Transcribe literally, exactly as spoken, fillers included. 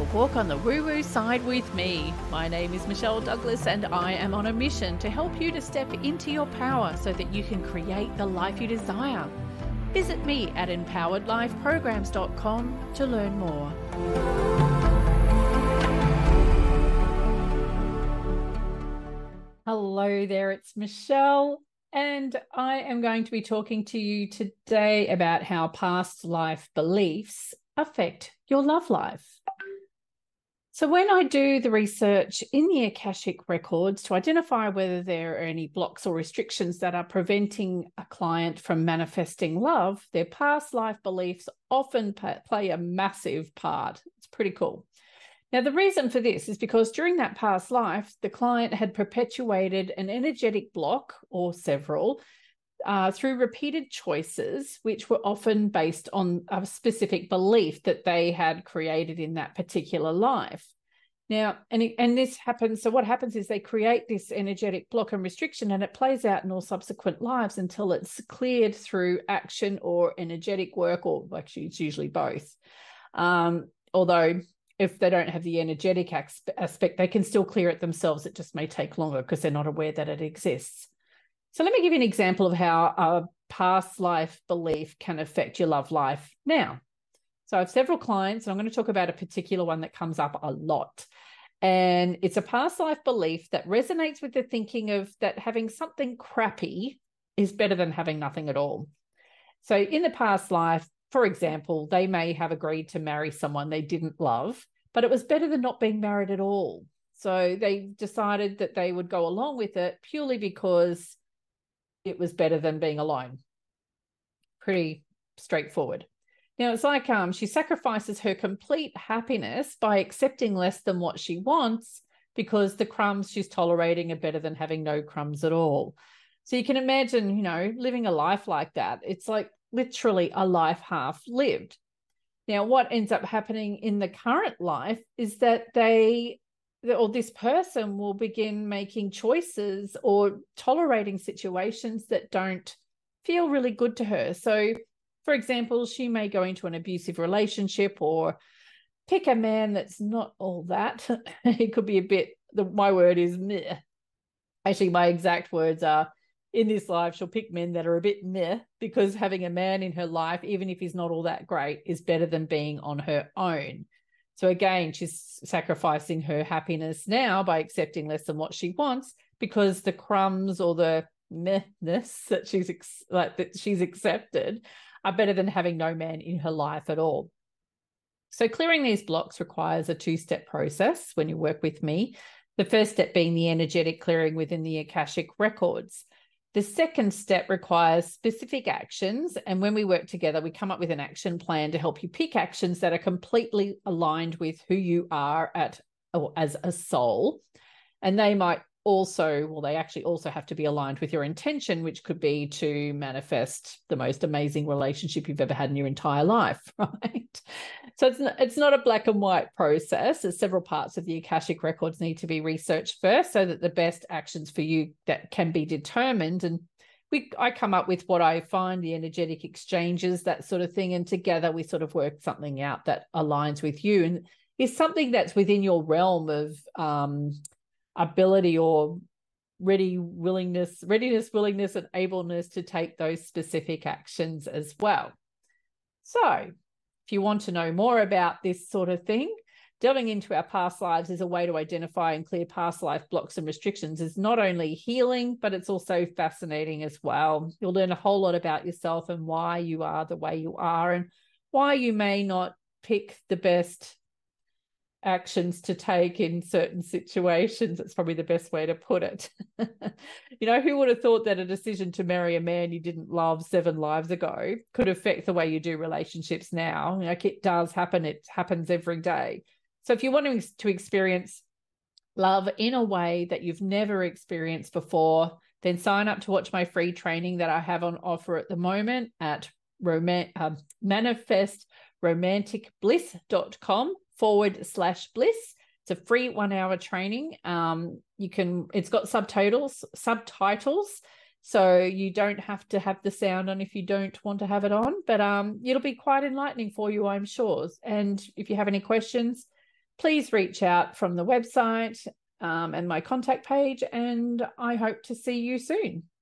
walk on the woo-woo side with me. My name is Michelle Douglas and I am on a mission to help you to step into your power so that you can create the life you desire. Visit me at empowered life programs dot com to learn more. Hello there, it's Michelle, and I am going to be talking to you today about how past life beliefs affect your love life. So when I do the research in the Akashic records to identify whether there are any blocks or restrictions that are preventing a client from manifesting love, their past life beliefs often play a massive part. It's pretty cool. Now, the reason for this is because during that past life, the client had perpetuated an energetic block or several uh, through repeated choices, which were often based on a specific belief that they had created in that particular life. Now, and, it, and this happens, so what happens is they create this energetic block and restriction, and it plays out in all subsequent lives until it's cleared through action or energetic work, or actually it's usually both. Um, although if they don't have the energetic aspect, they can still clear it themselves. It just may take longer because they're not aware that it exists. So let me give you an example of how a past life belief can affect your love life now. So I have several clients, and I'm going to talk about a particular one that comes up a lot. And it's a past life belief that resonates with the thinking of that having something crappy is better than having nothing at all. So in the past life, for example, they may have agreed to marry someone they didn't love, but it was better than not being married at all. So they decided that they would go along with it purely because it was better than being alone. Pretty straightforward. Now, it's like um, she sacrifices her complete happiness by accepting less than what she wants because the crumbs she's tolerating are better than having no crumbs at all. So you can imagine, you know, living a life like that. It's like literally a life half lived. Now, what ends up happening in the current life is that they, or this person will begin making choices or tolerating situations that don't feel really good to her. So, for example, she may go into an abusive relationship or pick a man that's not all that. It could be a bit, the, my word is meh. Actually, my exact words are, in this life, she'll pick men that are a bit meh, because having a man in her life, even if he's not all that great, is better than being on her own. So again, she's sacrificing her happiness now by accepting less than what she wants, because the crumbs or the mehness that she's like that she's accepted are better than having no man in her life at all. So clearing these blocks requires a two-step process when you work with me. The first step being the energetic clearing within the Akashic records. The second step requires specific actions, and when we work together, we come up with an action plan to help you pick actions that are completely aligned with who you are at or as a soul. And they might also, well, they actually also have to be aligned with your intention, which could be to manifest the most amazing relationship you've ever had in your entire life, right? So it's not, it's not a black and white process. There's several parts of the Akashic records need to be researched first so that the best actions for you that can be determined. And we, I come up with what I find, the energetic exchanges, that sort of thing. And together we sort of work something out that aligns with you and is something that's within your realm of um, ability or ready willingness, readiness, willingness, and ableness to take those specific actions as well. So if you want to know more about this sort of thing, delving into our past lives is a way to identify and clear past life blocks and restrictions. Is not only healing, but it's also fascinating as well. You'll learn a whole lot about yourself and why you are the way you are and why you may not pick the best actions to take in certain situations. That's probably the best way to put it. You know, who would have thought that a decision to marry a man you didn't love seven lives ago could affect the way you do relationships now? Like, it does happen. It happens every day. So if you're wanting to experience love in a way that you've never experienced before, then sign up to watch my free training that I have on offer at the moment at rom- uh, manifest romantic bliss dot com forward slash bliss. It's a free one hour training. Um, you can, it's got subtitles, subtitles. So you don't have to have the sound on if you don't want to have it on, but um, it'll be quite enlightening for you, I'm sure. And if you have any questions, please reach out from the website um, and my contact page, and I hope to see you soon.